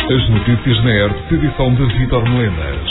As notícias na ERTE, edição de Vítor Melenas.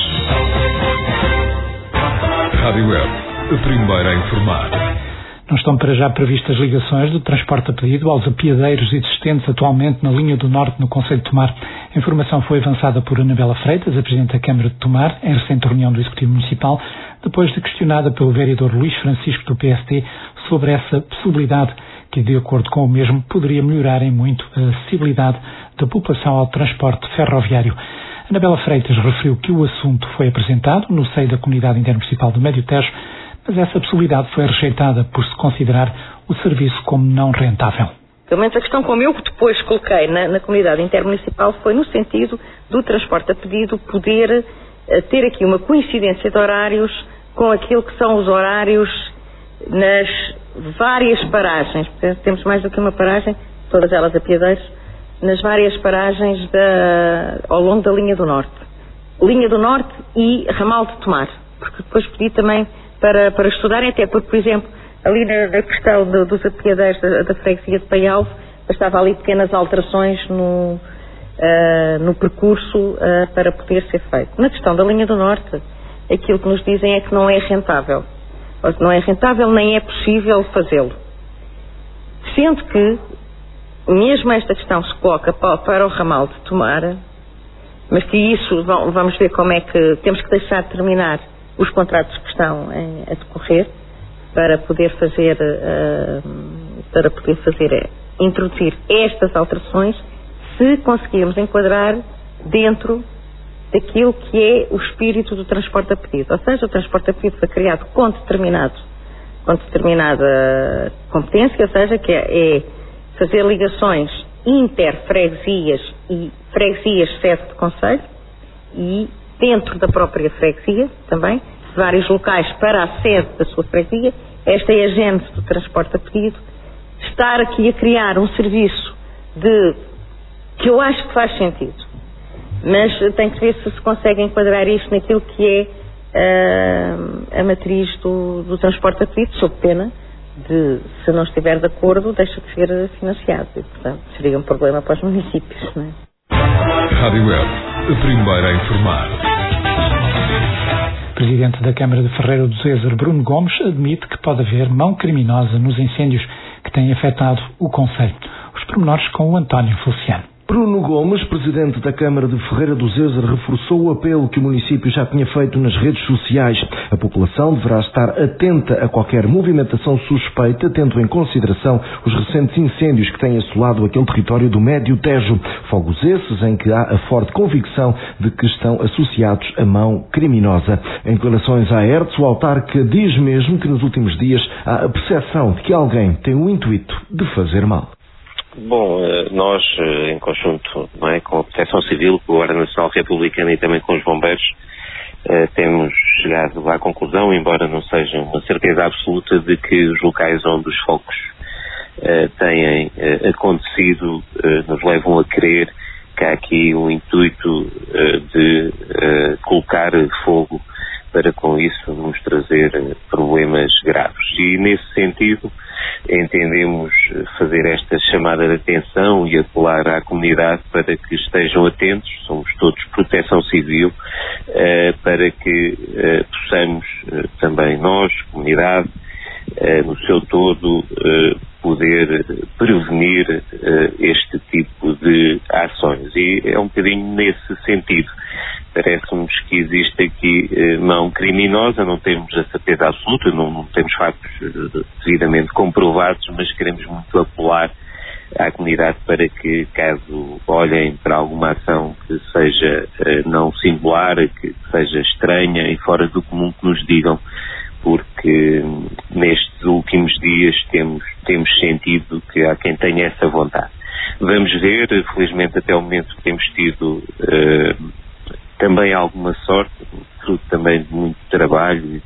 Rádio ERTE, a primeira a informar. Não estão para já previstas ligações do transporte a pedido aos apiadeiros existentes atualmente na linha do Norte no concelho de Tomar. A informação foi avançada por Anabela Freitas, a Presidente da Câmara de Tomar, em recente reunião do Executivo Municipal, depois de questionada pelo vereador Luís Francisco do PSD sobre essa possibilidade que, de acordo com o mesmo, poderia melhorar em muito a acessibilidade da população ao transporte ferroviário. Anabela Freitas referiu que o assunto foi apresentado no seio da Comunidade Intermunicipal do Médio Tejo, mas essa possibilidade foi rejeitada por se considerar o serviço como não rentável. Pelo menos a questão, como eu depois coloquei na Comunidade Intermunicipal, foi no sentido do transporte a pedido poder ter aqui uma coincidência de horários com aquilo que são os horários nas várias paragens. Portanto, temos mais do que uma paragem, todas elas apiadeiros, nas várias paragens ao longo da linha do Norte. Linha do Norte e ramal de Tomar, porque depois pedi também para estudarem, até porque, por exemplo, ali na questão dos apiadeiros da freguesia de Paialvo, bastava ali pequenas alterações no percurso para poder ser feito. Na questão da linha do Norte, aquilo que nos dizem é que não é rentável. Não é rentável, nem é possível fazê-lo. Sendo que, mesmo esta questão se coloca para o ramal de Tomar, mas que isso, vamos ver como é que temos que deixar de terminar os contratos que estão a decorrer para poder introduzir estas alterações, se conseguirmos enquadrar dentro daquilo que é o espírito do transporte a pedido. Ou seja, o transporte a pedido foi criado com determinada competência, ou seja, que é fazer ligações inter-freguesias e freguesias sede de concelho e dentro da própria freguesia também, vários locais para a sede da sua freguesia. Esta é a gênese do transporte a pedido. Estar aqui a criar um serviço que eu acho que faz sentido, mas tem que ver se consegue enquadrar isto naquilo que é a matriz do transporte a pedido, sob pena de, se não estiver de acordo, deixa de ser financiado. E, portanto, seria um problema para os municípios, não é? Rádio ERTE, a primeira a informar. O Presidente da Câmara de Ferreira do Zezer, Bruno Gomes, admite que pode haver mão criminosa nos incêndios que têm afetado o concelho. Os pormenores com o António Feliciano. Bruno Gomes, Presidente da Câmara de Ferreira do Zezer, reforçou o apelo que o município já tinha feito nas redes sociais. A população deverá estar atenta a qualquer movimentação suspeita, tendo em consideração os recentes incêndios que têm assolado aquele território do Médio Tejo. Fogos esses em que há a forte convicção de que estão associados a mão criminosa. Em declarações à ERTE, o autarca diz mesmo que nos últimos dias há a percepção de que alguém tem o intuito de fazer mal. Bom, nós, em conjunto, não é, com a Proteção Civil, com a Guarda Nacional Republicana e também com os bombeiros, temos chegado à conclusão, embora não seja uma certeza absoluta, de que os locais onde os focos têm acontecido nos levam a crer que há aqui um intuito de colocar fogo para com isso nos trazer problemas graves. E nesse sentido entendemos fazer esta chamada de atenção e apelar à comunidade para que estejam atentos, somos todos proteção civil, para que possamos também nós, comunidade, no seu todo, poder prevenir este tipo de ações. E é um bocadinho nesse sentido. Parece-nos que existe aqui mão criminosa, não temos a certeza absoluta, não temos factos devidamente comprovados, mas queremos muito apelar à comunidade para que, caso olhem para alguma ação que seja não singular, que seja estranha e fora do comum, que nos digam, porque nestes últimos dias temos sentido que há quem tenha essa vontade. Vamos ver, felizmente até o momento temos tido também alguma sorte, fruto também de muito trabalho e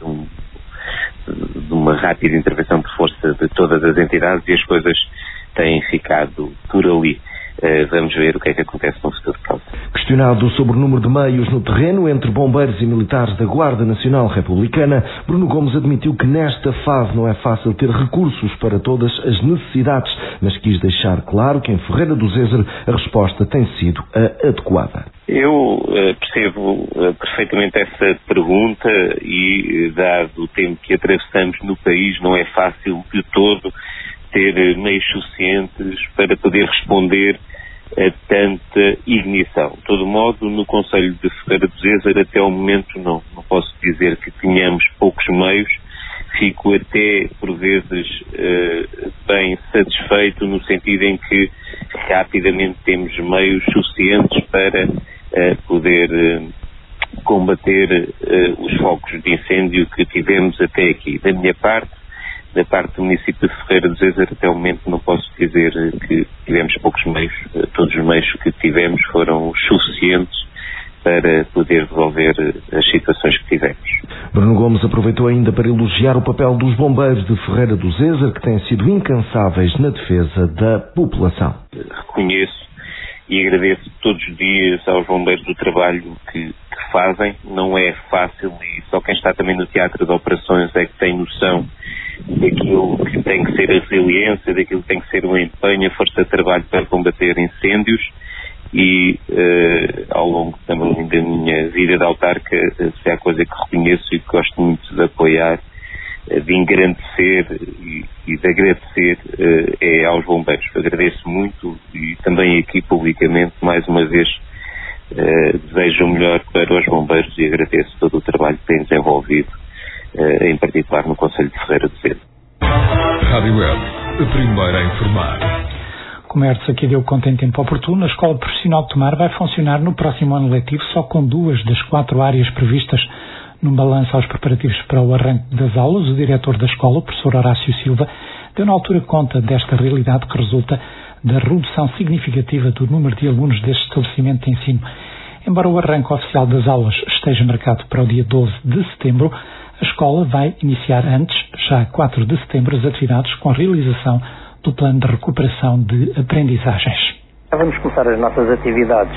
de uma rápida intervenção por força de todas as entidades, e as coisas têm ficado por ali. vamos ver o que é que acontece no futuro próximo. Questionado sobre o número de meios no terreno entre bombeiros e militares da Guarda Nacional Republicana, Bruno Gomes admitiu que nesta fase não é fácil ter recursos para todas as necessidades, mas quis deixar claro que em Ferreira do Zezer a resposta tem sido a adequada. Eu percebo perfeitamente essa pergunta e, dado o tempo que atravessamos no país, não é fácil de todo ter meios suficientes para poder responder a tanta ignição. De todo modo, no Concelho de Ferreira do Zezer, até o momento, não posso dizer que tenhamos poucos meios. Fico até, por vezes, bem satisfeito no sentido em que rapidamente temos meios suficientes para poder combater os focos de incêndio que tivemos até aqui. Da parte do município de Ferreira do Zezer, até o momento não posso dizer que tivemos poucos meios. Todos os meios que tivemos foram suficientes para poder resolver as situações que tivemos. Bruno Gomes aproveitou ainda para elogiar o papel dos bombeiros de Ferreira do Zezer, que têm sido incansáveis na defesa da população. Reconheço e agradeço todos os dias aos bombeiros do trabalho que fazem. Não é fácil e só quem está também no teatro de operações é que tem noção daquilo que tem que ser a resiliência, daquilo que tem que ser o empenho, a força de trabalho para combater incêndios. E ao longo também da minha vida de autarca, se há coisa que reconheço e que gosto muito de apoiar, de engrandecer e de agradecer é aos bombeiros. Agradeço muito e também aqui publicamente, mais uma vez, desejo o melhor para os bombeiros e agradeço todo o trabalho que têm desenvolvido, em particular no Concelho de Ferreira do Zezer. Rádio Web, a primeira a informar. Comércio aqui deu conta em tempo oportuno. A Escola Profissional de Tomar vai funcionar no próximo ano letivo só com 2 das 4 áreas previstas num balanço aos preparativos para o arranque das aulas. O diretor da escola, o professor Horácio Silva, deu na altura conta desta realidade que resulta da redução significativa do número de alunos deste estabelecimento de ensino. Embora o arranque oficial das aulas esteja marcado para o dia 12 de setembro, a escola vai iniciar antes, já 4 de setembro, as atividades com a realização do plano de recuperação de aprendizagens. Vamos começar as nossas atividades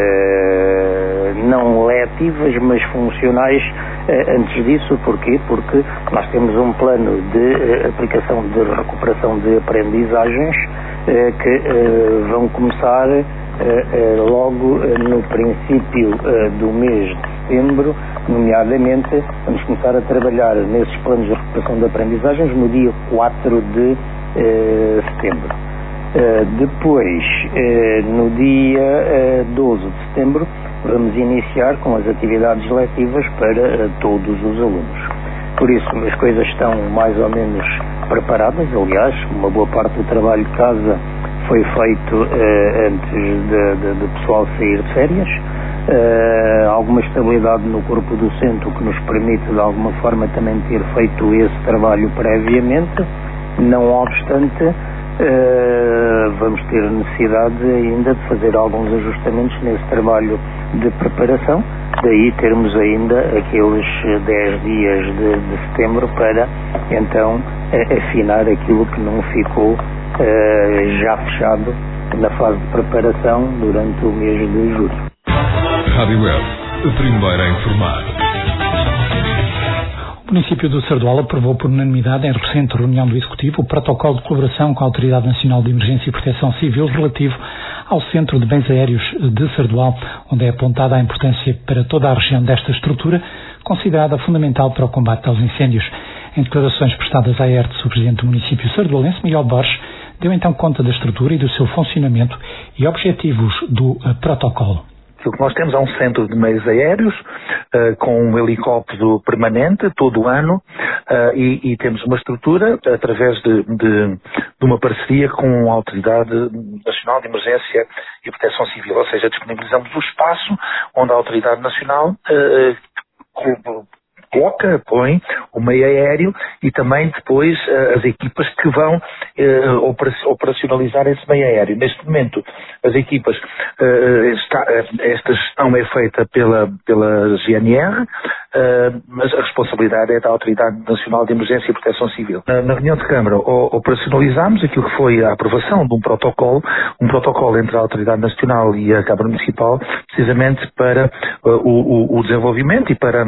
não letivas, mas funcionais antes disso. Porquê? Porque nós temos um plano de aplicação de recuperação de aprendizagens que vão começar logo no princípio do mês de setembro, nomeadamente vamos começar a trabalhar nesses planos de recuperação de aprendizagens no dia 4 de setembro. Depois, no dia 12 de setembro, vamos iniciar com as atividades letivas para todos os alunos. Por isso, as coisas estão mais ou menos preparadas. Aliás, uma boa parte do trabalho de casa foi feito antes de pessoal sair de férias. Alguma estabilidade no corpo docente, o que nos permite, de alguma forma, também ter feito esse trabalho previamente. Não obstante, vamos ter necessidade ainda de fazer alguns ajustamentos nesse trabalho de preparação, daí termos ainda aqueles 10 dias de setembro para então afinar aquilo que não ficou já fechado na fase de preparação durante o mês de julho. Rádio Web, a primeira a informar. O município do Sardual aprovou por unanimidade em recente reunião do Executivo o protocolo de colaboração com a Autoridade Nacional de Emergência e Proteção Civil relativo ao Centro de Bens Aéreos de Sardual, onde é apontada a importância para toda a região desta estrutura, considerada fundamental para o combate aos incêndios. Em declarações prestadas à ERTE, o presidente do município sardualense, Miguel Borges, deu então conta da estrutura e do seu funcionamento e objetivos do protocolo. O que nós temos é um centro de meios aéreos com um helicóptero permanente todo o ano e temos uma estrutura através de uma parceria com a Autoridade Nacional de Emergência e Proteção Civil, ou seja, disponibilizamos o espaço onde a Autoridade Nacional põe o meio aéreo e também depois as equipas que vão operacionalizar esse meio aéreo. Neste momento, as equipas, esta gestão é feita pela GNR, mas a responsabilidade é da Autoridade Nacional de Emergência e Proteção Civil. Na reunião de Câmara operacionalizámos aquilo que foi a aprovação de um protocolo entre a Autoridade Nacional e a Câmara Municipal, precisamente para o desenvolvimento e para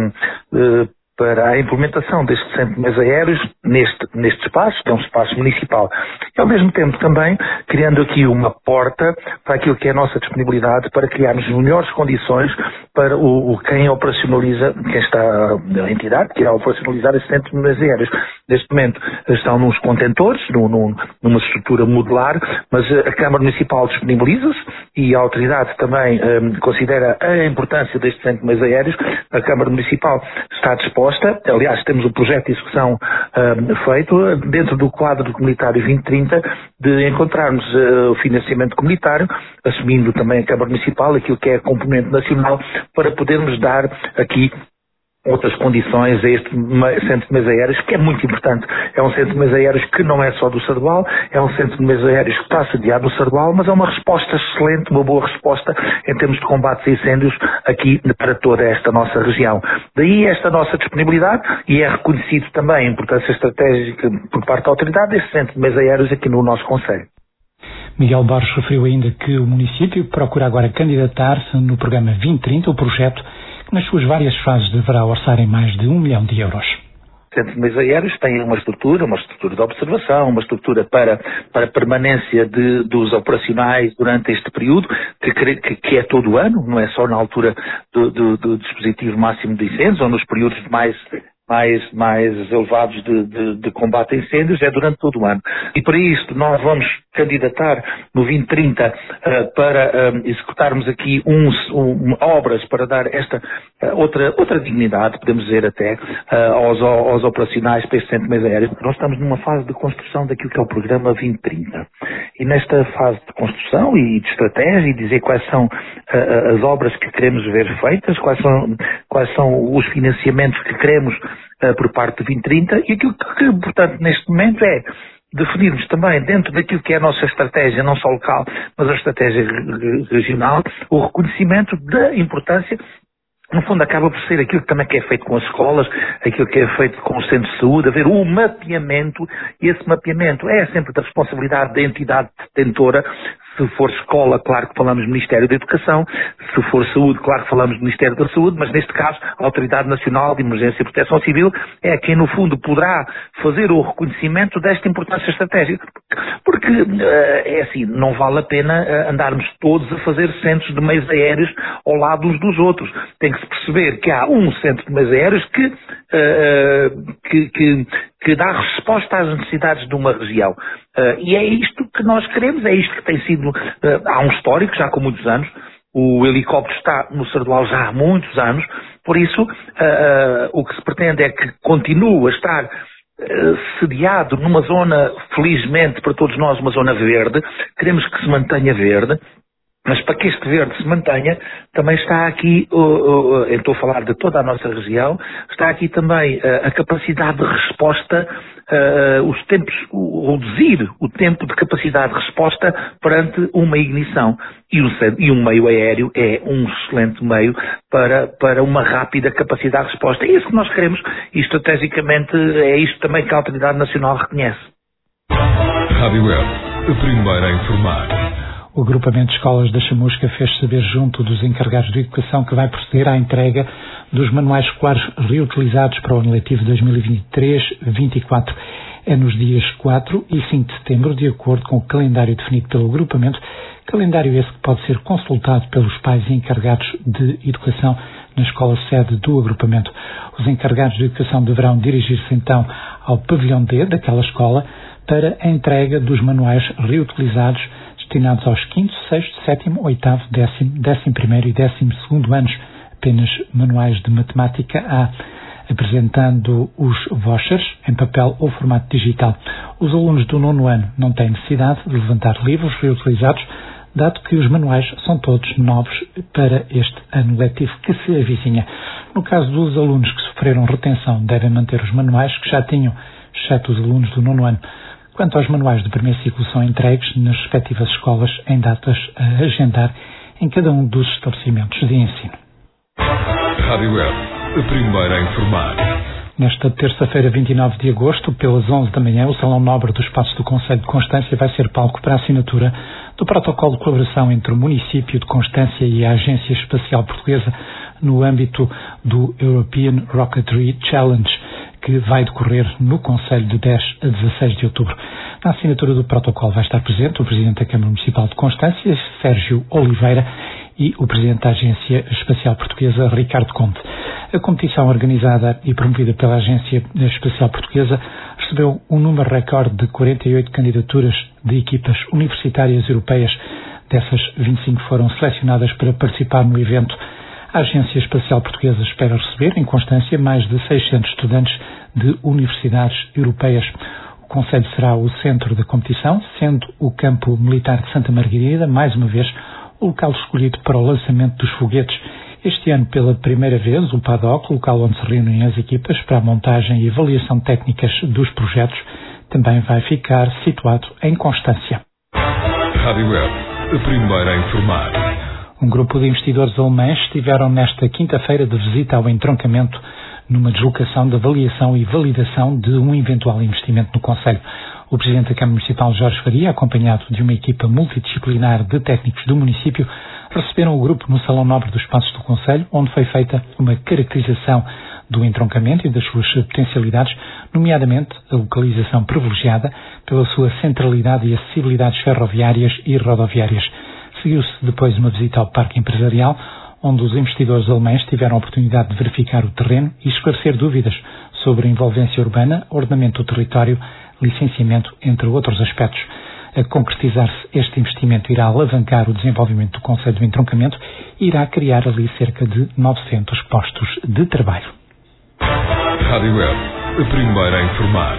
a implementação destes centros de meios aéreos neste espaço, que é um espaço municipal. E, ao mesmo tempo, também criando aqui uma porta para aquilo que é a nossa disponibilidade para criarmos melhores condições para quem operacionaliza, quem está, a entidade que irá operacionalizar esse centro de meios aéreos. Neste momento estão nos contentores, numa estrutura modular, mas a Câmara Municipal disponibiliza-se e a autoridade também considera a importância deste centro de meios aéreos. A Câmara Municipal está disposta. Aliás, temos um projeto de execução feito dentro do quadro comunitário 2030 de encontrarmos o financiamento comunitário, assumindo também a Câmara Municipal aquilo que é a componente nacional, para podermos dar aqui outras condições a este centro de meios aéreos, que é muito importante. É um centro de meios aéreos que não é só do Sardual, é um centro de meios aéreos que está sediado no Sardual, mas é uma resposta excelente, uma boa resposta em termos de combate a incêndios aqui para toda esta nossa região. Daí esta nossa disponibilidade, e é reconhecido também a importância estratégica por parte da autoridade deste centro de meios aéreos aqui no nosso concelho. Miguel Borges referiu ainda que o município procura agora candidatar-se no programa 2030, o projeto que nas suas várias fases deverá orçar em mais de 1 milhão de euros. O Centro de Meios Aéreos tem uma estrutura de observação, uma estrutura para permanência dos operacionais durante este período, que é todo o ano, não é só na altura do dispositivo máximo de incêndios ou nos períodos mais elevados de combate a incêndios, é durante todo o ano. E para isto nós vamos candidatar no 2030 para executarmos aqui obras para dar esta outra dignidade, podemos dizer até, aos operacionais para este centro de meios aéreos, porque nós estamos numa fase de construção daquilo que é o programa 2030. E nesta fase de construção e de estratégia e dizer quais são as obras que queremos ver feitas, quais são os financiamentos que queremos por parte do 2030, e aquilo que, portanto, neste momento é definirmos também, dentro daquilo que é a nossa estratégia, não só local, mas a estratégia regional, o reconhecimento da importância. No fundo, acaba por ser aquilo que também é feito com as escolas, aquilo que é feito com os centros de saúde, haver um mapeamento, e esse mapeamento é sempre da responsabilidade da entidade detentora. Se for escola, claro que falamos do Ministério da Educação, se for saúde, claro que falamos do Ministério da Saúde, mas neste caso a Autoridade Nacional de Emergência e Proteção Civil é quem no fundo poderá fazer o reconhecimento desta importância estratégica. Porque é assim, não vale a pena andarmos todos a fazer centros de meios aéreos ao lado uns dos outros. Tem que se perceber que há um centro de meios aéreos que dá resposta às necessidades de uma região. E é isto que nós queremos, é isto que tem sido, há um histórico já com muitos anos, o helicóptero está no Sardual já há muitos anos, por isso o que se pretende é que continue a estar sediado numa zona, felizmente para todos nós, uma zona verde, queremos que se mantenha verde. Mas para que este verde se mantenha, também está aqui, eu estou a falar de toda a nossa região, está aqui também a capacidade de resposta, os tempos, reduzir o tempo de capacidade de resposta perante uma ignição. E um meio aéreo é um excelente meio para uma rápida capacidade de resposta. É isso que nós queremos e estrategicamente é isto também que a Autoridade Nacional reconhece. Rádio Web, a primeira a informar. O agrupamento de escolas da Chamusca fez saber junto dos encarregados de educação que vai proceder à entrega dos manuais escolares reutilizados para o ano letivo 2023-24. É nos dias 4 e 5 de setembro, de acordo com o calendário definido pelo agrupamento, calendário esse que pode ser consultado pelos pais e encarregados de educação na escola sede do agrupamento. Os encarregados de educação deverão dirigir-se então ao pavilhão D daquela escola para a entrega dos manuais reutilizados destinados aos 5º, 6º, 7º, 8º, 10º, 11º e 12º anos, apenas manuais de matemática A, apresentando os vouchers em papel ou formato digital. Os alunos do 9º ano não têm necessidade de levantar livros reutilizados, dado que os manuais são todos novos para este ano letivo que se avizinha. No caso dos alunos que sofreram retenção, devem manter os manuais que já tinham, exceto os alunos do 9º ano. Quanto aos manuais de primeiro ciclo, são entregues nas respectivas escolas em datas a agendar em cada um dos estabelecimentos de ensino. Rádio Web. a primeira a informar. Nesta terça-feira, 29 de agosto, pelas 11 da manhã, o Salão Nobre do Espaço do Concelho de Constância vai ser palco para a assinatura do protocolo de colaboração entre o município de Constância e a Agência Espacial Portuguesa no âmbito do European Rocketry Challenge, que vai decorrer no Concelho de 10 a 16 de outubro. Na assinatura do protocolo vai estar presente o Presidente da Câmara Municipal de Constância, Sérgio Oliveira, e o Presidente da Agência Espacial Portuguesa, Ricardo Conte. A competição organizada e promovida pela Agência Espacial Portuguesa recebeu um número recorde de 48 candidaturas de equipas universitárias europeias. Dessas, 25 foram selecionadas para participar no evento. A Agência Espacial Portuguesa espera receber, em Constância, mais de 600 estudantes de universidades europeias. O Concelho será o centro da competição, sendo o Campo Militar de Santa Margarida, mais uma vez, o local escolhido para o lançamento dos foguetes. Este ano, pela primeira vez, o PADOC, local onde se reúnem as equipas para a montagem e avaliação técnicas dos projetos, também vai ficar situado em Constância. Rádio Web, a primeira a informar. Um grupo de investidores alemães estiveram nesta quinta-feira de visita ao entroncamento numa deslocação de avaliação e validação de um eventual investimento no Concelho. O Presidente da Câmara Municipal, Jorge Faria, acompanhado de uma equipa multidisciplinar de técnicos do município, receberam o grupo no Salão Nobre dos Espaços do Concelho, onde foi feita uma caracterização do entroncamento e das suas potencialidades, nomeadamente a localização privilegiada pela sua centralidade e acessibilidades ferroviárias e rodoviárias. Seguiu-se depois uma visita ao Parque Empresarial, onde os investidores alemães tiveram a oportunidade de verificar o terreno e esclarecer dúvidas sobre a envolvência urbana, ordenamento do território, licenciamento, entre outros aspectos. A concretizar-se, este investimento irá alavancar o desenvolvimento do Concelho do Entroncamento e irá criar ali cerca de 900 postos de trabalho. Rádio Web, a primeira a informar.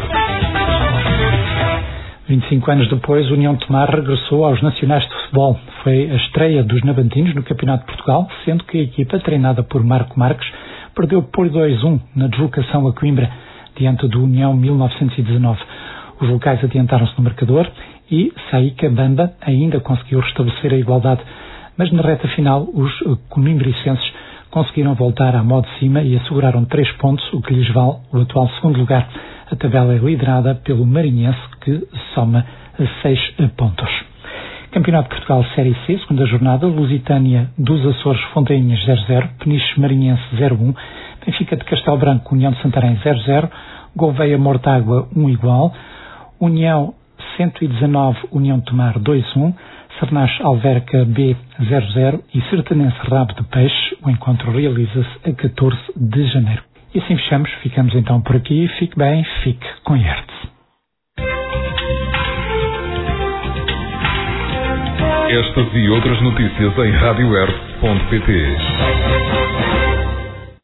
25 anos depois, o União de Tomar regressou aos Nacionais de Futebol. Foi a estreia dos nabantinos no Campeonato de Portugal, sendo que a equipa, treinada por Marco Marques, perdeu por 2-1 na deslocação a Coimbra, diante do União 1919. Os locais adiantaram-se no marcador e Saíca Bamba ainda conseguiu restabelecer a igualdade, mas na reta final os coimbricenses conseguiram voltar à modo de cima e asseguraram 3 pontos, o que lhes vale o atual segundo lugar. A tabela é liderada pelo Marinhense, que soma 6 pontos. Campeonato de Portugal Série C, segunda jornada, Lusitânia dos Açores Fontainhas 0-0, Peniche Marinhense 0-1, Benfica de Castelo Branco, União de Santarém 0-0, Gouveia Mortágua 1-1, União 119, União de Tomar 2-1, Sernache Alverca B 0-0 e Sertanense Rabo de Peixe. O encontro realiza-se a 14 de janeiro. E assim fechamos, ficamos então por aqui. Fique bem, fique com IERTZ. Estas e outras notícias em radioertz.pt.